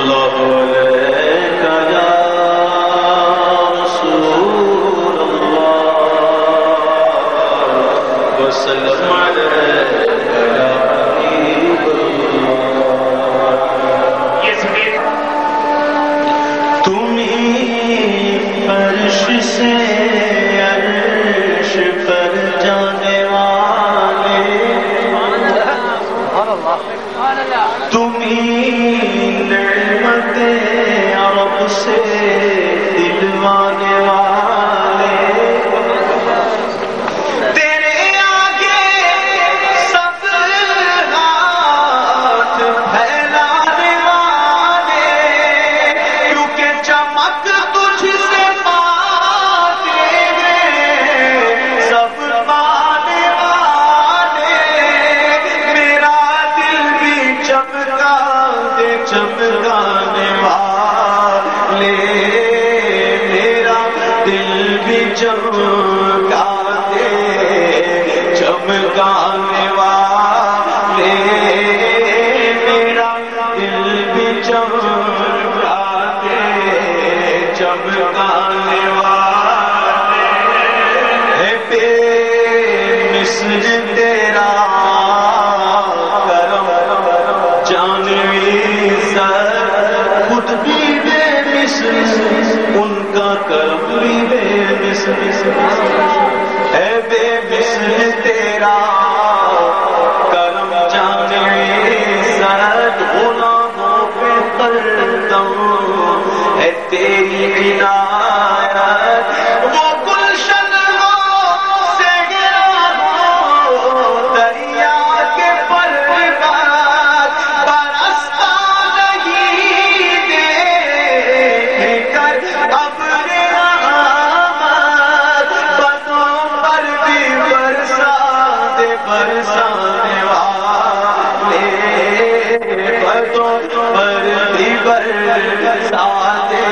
اللہ علیک یا رسول اللہ وسلم علیک یا حبیب اللہ۔ یہ سبیل تم ہی فرش سے عرش پر جانے والے، تم ہی نعمت عرب سے دلوانے والے، تیرے آگے سب ہاتھ پھیلانے والے، کیونکہ چمک تجھ سے پاتے ہیں سب پانے والے، میرا دل بھی چمکانے والے، میرا دل بھی چمکانے والے، میرا دل بھی چمکانے والے، ہے بے مثل تیرا کرم جانوی سر، خود بھی بے مثل ان کا کرم بھی بے مثل، ہے بے مثل تیرا کرم جانوی سر، غلاموں پہ قدم ہے تیری عنایت، وہ گلشن ہو صحرا ہو دریا کے پر برستا نہیں دیکھ کر ابر رحمت، بدوں پر بھی برسانے والے، بدوں پر بھی برسانے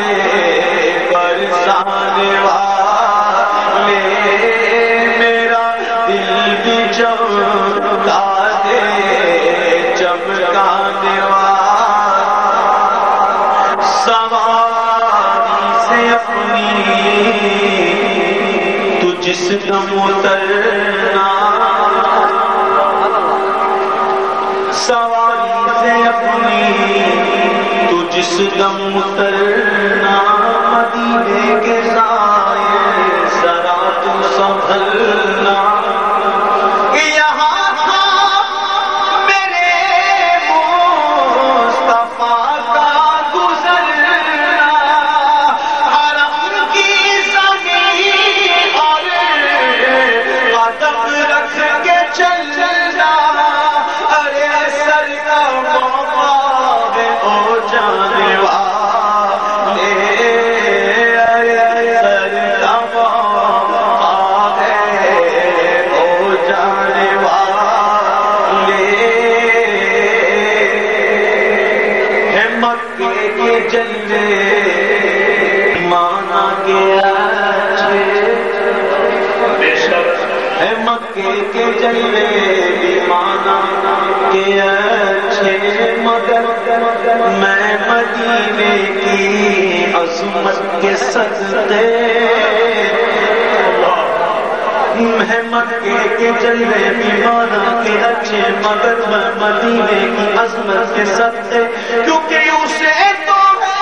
والے، میرا دل بھی چمکانے والے، سواری سے اپنی تو جس دم اترنا، سواری سے اپنی تو جس دم اترنا، مدینے کے سائے ذرا تو سنبھلنا، یہاں تھا میرے مصطفیٰ کا گزرنا، حرم کی زمین اور قدم رکھ کے چلنا، ارے اثر کا موقع ہے او جانے والے، ارے اثر کا موقع ہے او جانے والے، ہے مکے کے جلوے مانا کے اچھے، ہے مکے کے جلوے مانا کے اچھے، مگر میں مدینے کی عظمت کے صدقے، ہے مکے کے جلوے مانا کے اچھے، مگر میں مدینے کی عظمت کے صدقے، کیونکہ اسے تو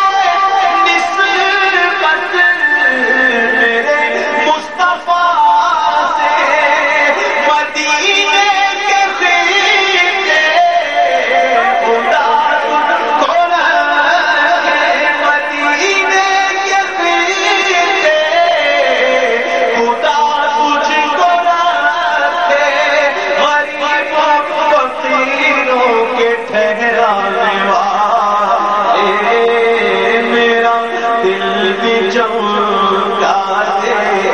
نسبت میرے مصطفیٰ سے، مدینے کے خطے خدا کو رکھے، مدینے کے خطے خدا تجھ کو رکھے، غریبوں فقیروں کے ٹھہرانے والے، میرا دل بھی چمکانے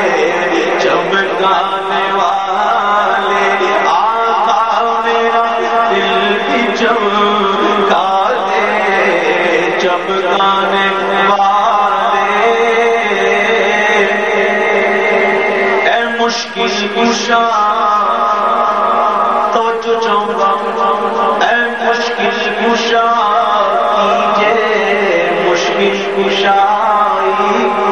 والے، آقا میرا دل بھی چمکانے والے، اے مشکل کشا تو جو اے مشکل کشا کیجے کشائی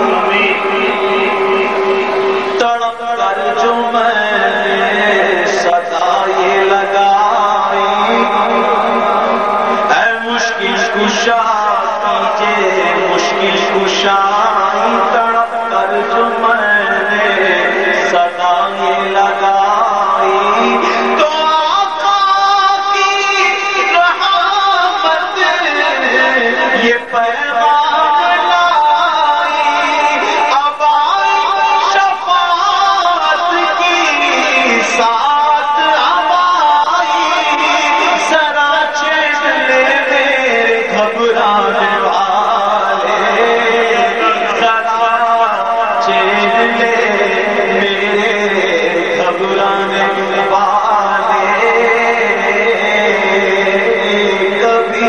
تڑپ کر جو میں نے صدا یہ لگائی اے مشکل کشا کیجے مشکل کشائی تڑپ کر جو میں نے صدا یہ لگائی تو آقا کی رحمت یہ پیغام لائی اب آئی شفاعت کی ساتھ اب آئی ذرا چین لے میرے گھبرانے والے ذرا چین لے میرے گھبرانے والے کبھی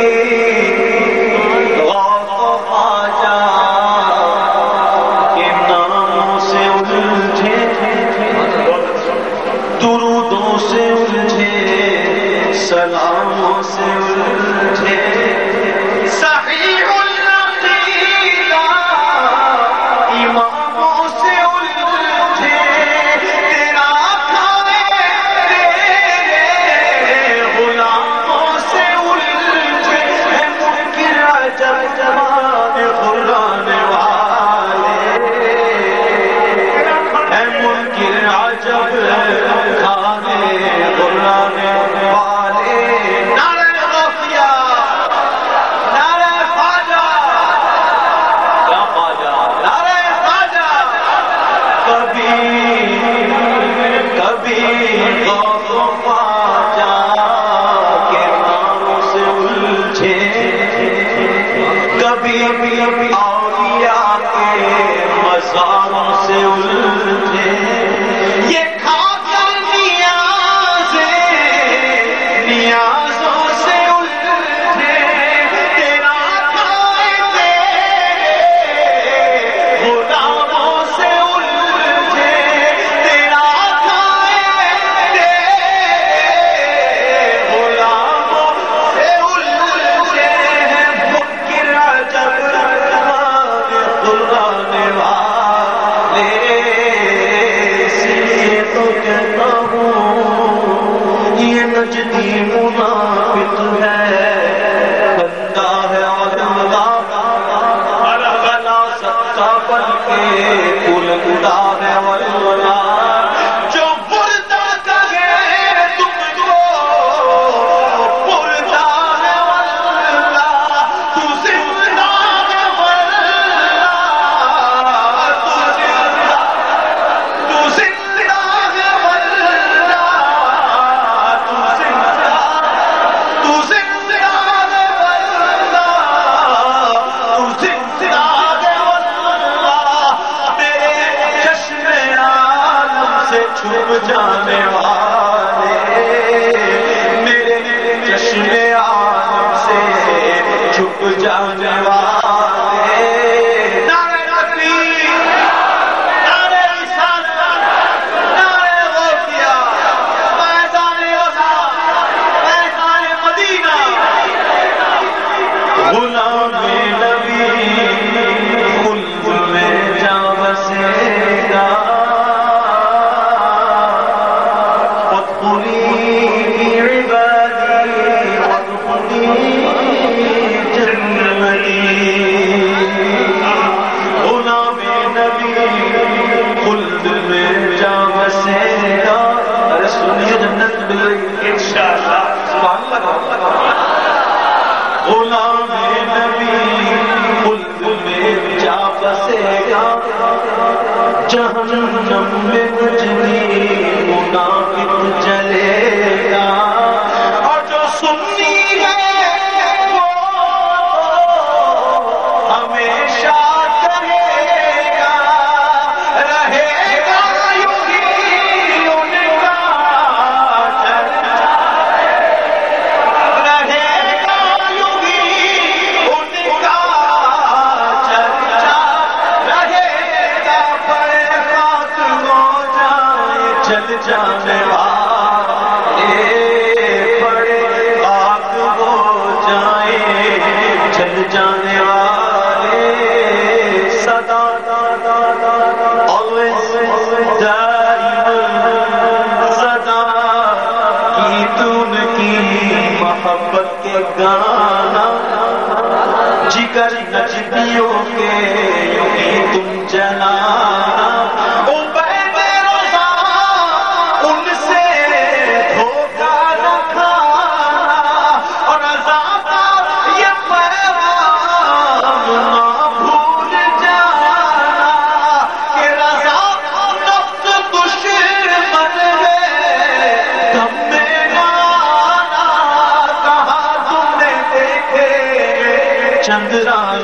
درودوں سے الجھے سلاموں سے الجھے صحیح العقیدہ اماموں سے الجھے تیرا کھائے تیرے غلاموں سے الجھے ہے منکر عجب جواب غرانے والے ہے منکر عجب اولیاء کے مزاروں سے الجھے یہ کھا کر نیازوں سے الجھے تیرا کھائے تیرے غلاموں سے الجھے تیرا کھائے تیرے غلاموں سے الجھے منکر عجب غرانے والے اسلیے تو کہتا ہوں یہ نجدی منافق ہے بندہ ہے غلا سچا بن کے کل اڑا ہے والولا جو مردہ کہے تم کو مردہ ہے والولا تو زندہ ہے والولا تو زندہ ہے والولا تو زندہ ہے والولا تو زندہ ہے والولا میرے چشم عالم سے چھپ جانے والے میرے چشم عالم سے چھپ جانے والے نعرہ تکبیر نعرہ رسالت نعرہ غوثیہ فیضان وفا فیضان مدینہ غلام نبی خلد میں جا بسے گا وادخلی عبادی وادخلی جنتی غلام نبی خلد میں جا بسے گا ارے سنیے جنت مل رہی انشاءاللہ سبحان اللہ غلام نبی خلد میں جا بسے گا جہنم میں نجدی منافق جلے گا اور جو سنی ہے وہ ہمیشہ کہے گا رہے گا یوں ہی ان کا چرچا رہے گا یوں ہی ان کا چرچا رہے گا پڑے خاک ہو جائے چل جانے والے پڑے خاک ہو جائے چل جانے والے جگر نجدیوں کے یوں ہی تم جلانا، عبید رضا ان سے دھوکہ نہ کھانا، اور رضا کا یہ پیغام نہ بھول جانا کہ رضا نفس دشمن ہے، دم میں نہ آنا۔ کہا تم نے دیکھے چندرا